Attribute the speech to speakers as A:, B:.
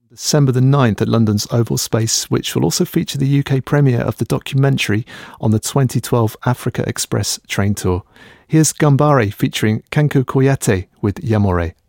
A: December the 9th at London's Oval Space, which will also feature the UK premiere of the documentary on the 2012 Africa Express train tour. Here's Gambare featuring Kanku Koyate with Yamore.